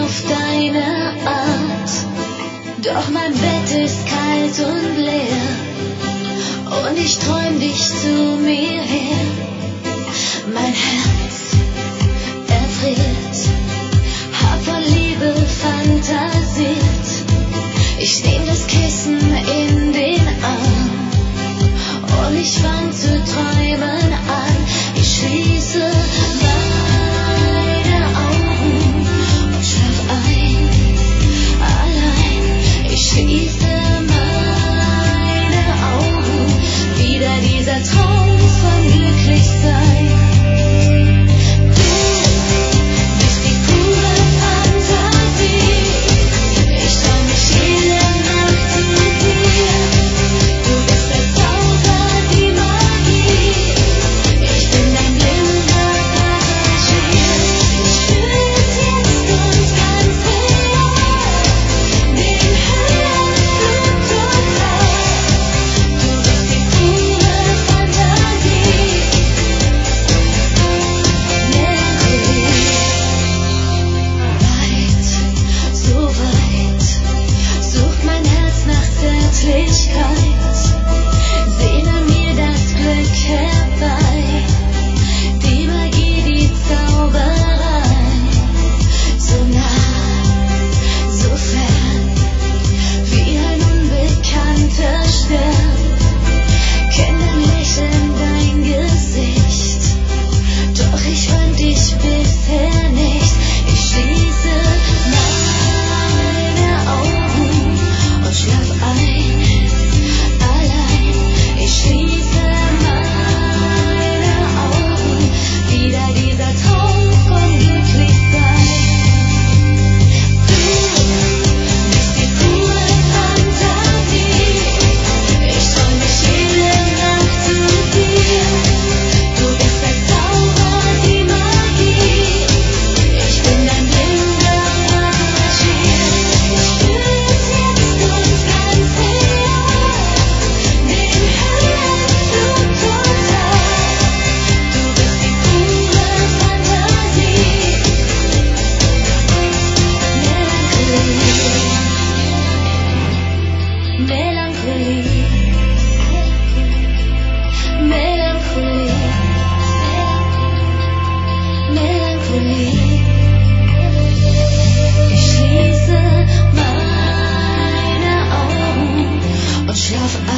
auf deine Art. Doch mein Bett ist kalt und leer und ich träum dich zu mir her. Mein Herz erfriert, hab vor Liebe fantasiert. Ich nehm das Kissen in den Arm und ich fang zu träumen an. Ich schließe meine Augen und schlaf ein, allein. Ich schließe meine Augen, wieder dieser Traum von Glücklichsein. Ich schlaf